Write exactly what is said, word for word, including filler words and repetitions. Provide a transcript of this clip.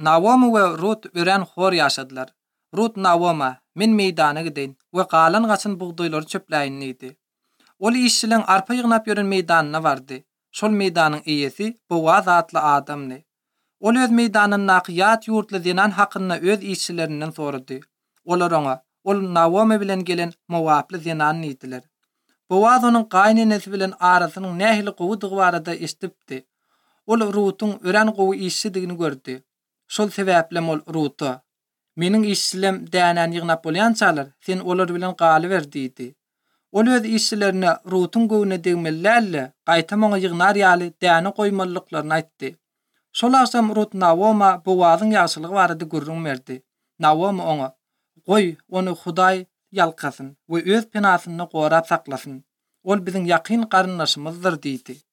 Naomi we Ruth ören hor yaşadylar. Ruth Naomi men meydana gideň we galan gaçyn bugdoýlary çöpläýin idi. Ol işçileň arpa ýygnap ýören meydanyna bardy. Şol meydanyň eýesi Boaz adly adamdy. Ol öz meydanyny nakyat ýurtly dinan hakyna öz işçilerinden sorady. Olar oňa ol Naomi bilen gelen mowaply dinan idiler. Boaz onuň gaýnynysy bilen arasynyň nähili gowudygy barada işdipdi. Ol Ruth'un ören gowy işçidigini gördi. Şol sebäple ol Ruth'a "Meniň işçilem dänen ýygnap bolýançalar, sen olar bilen galy ber" diýdi. Ol öz işçilerine Ruth'un gowuny degmellerle gaýtamaňa ýygnar ýaly däne goýmalyklaryny aýtdy. Şol aksam Ruth Naomi Boaz'yň ýagşylygy barada gürrüň berdi. Naomi oňa "Goý, ony Hudaý ýalkasyn we öz penasyny gorap saklasyn. Ol biziň ýakyn garyndaşymyzdyr" diýdi.